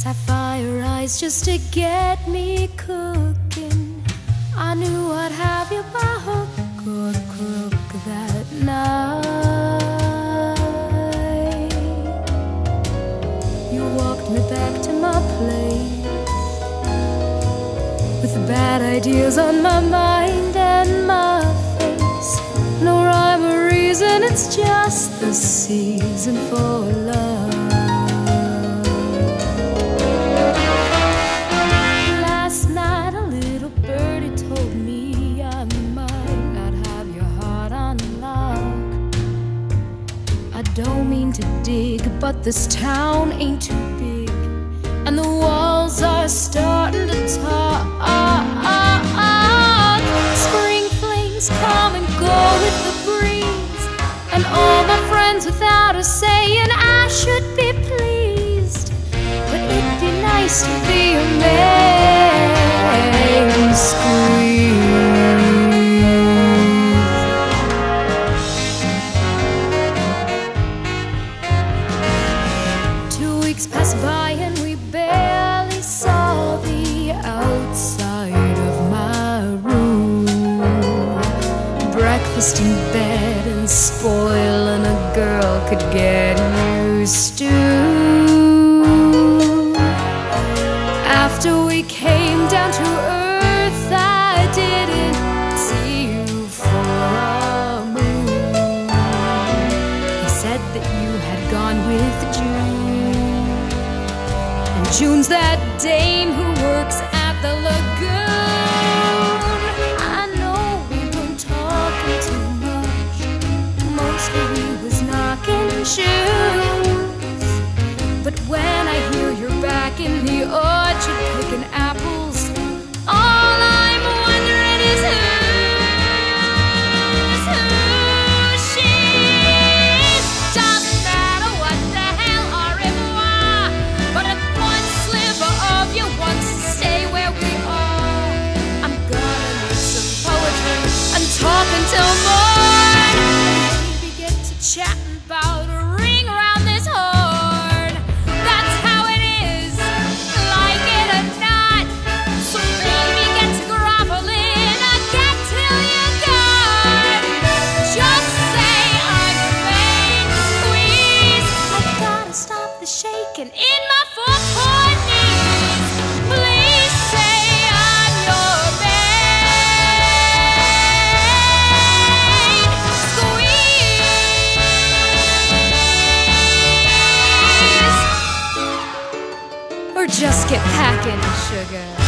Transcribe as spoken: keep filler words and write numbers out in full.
Sapphire eyes just to get me cooking. I knew I'd have you by hook or crook that night. You walked me back to my place with the bad ideas on my mind and my face. No rhyme or reason, it's just the season for love. Last night a little birdie told me I might not have your heart on lock. I don't mean to dig, but this town ain't too big, and the walls are starting to talk. Spring flings come and go with the breeze, and all my friends without a saying I should be pleased. But it'd be nice to be a man squeeze. Two weeks pass by and we barely saw the outside of my room. Breakfast in bed and spoiling a girl could get used to. After we came down to earth, I didn't see you for a moon. He said that you had gone with June, and June's that dame who works at the lagoon. I know we weren't talking too much, mostly we was knocking shoes. But when I hear you're back in the orchard picking apples, all I'm wondering is who's who she is. Doesn't matter what the hell or if why, but if one sliver of you wants to stay where we are, I'm gonna need some poetry and talk until morn. Maybe get to chatting about a ring around this horn. That's how it is, like it or not. So baby, get to groveling, I get till you're gone. Just say I'm your main squeeze. I gotta stop the shaking in my four-foot knees. Please say I'm your main squeeze. Or just get packing, sugar.